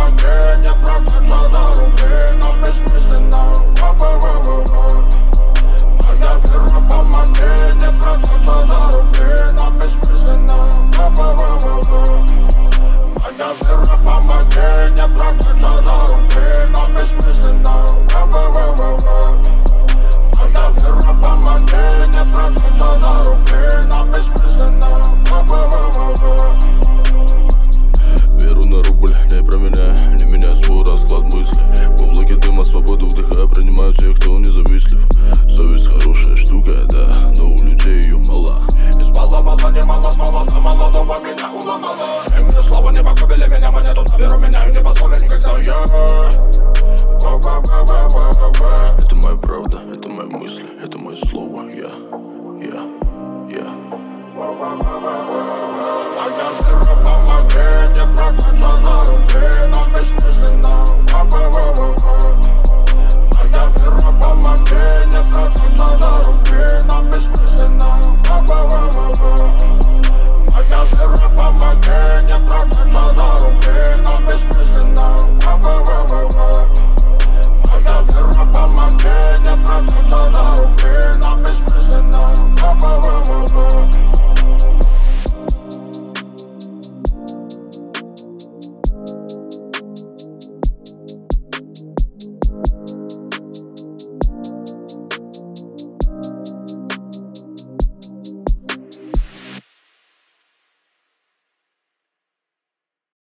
помоги, не прокаться за руки, нам бессмысленно. Моя вера, помоги, не прокаться за руки, нам бессмысленно. Моя вера, помоги, не прокаться за руки, нам бессмысленно. Моя вера, помоги, не прокаться за руки, нам бессмысленно. Веру на рубль, не про меня, не меня свой расклад мысли. В облаке дыма свободу вдыхая, принимаю тех, кто независтлив. Совесть хорошая штука, да, но у людей ее мало. Избаловала немало с молода, молодого меня уломала. И мне слова не покупили меня, монету на веру меняю, не позволю никогда я. Это моя правда, это мои мысли, это мое слово, я. Моя вера, помоги, не прокаться